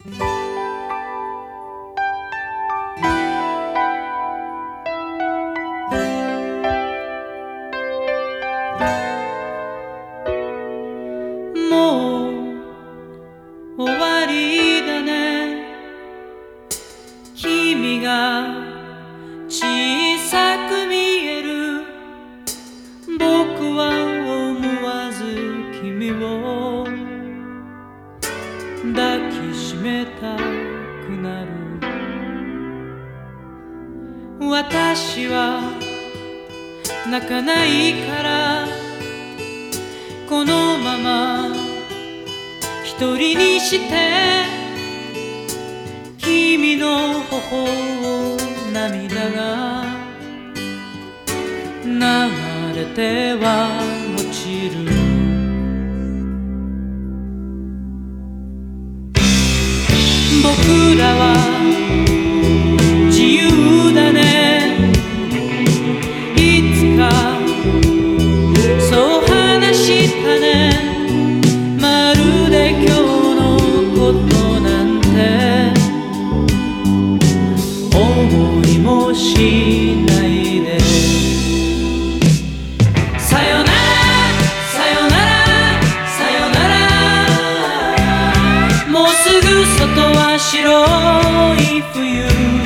もう終わりだね。君が小さく見える。僕は思わず君を抱きしめたくなる。私は泣かないからこのまま一人にして君の頬を涙が流れては落ちる。僕らは自由だね。いつかそう話したね。まるで今日のことなんて思いもしないで。さよならさよならさよなら。もうすぐ外は白い冬。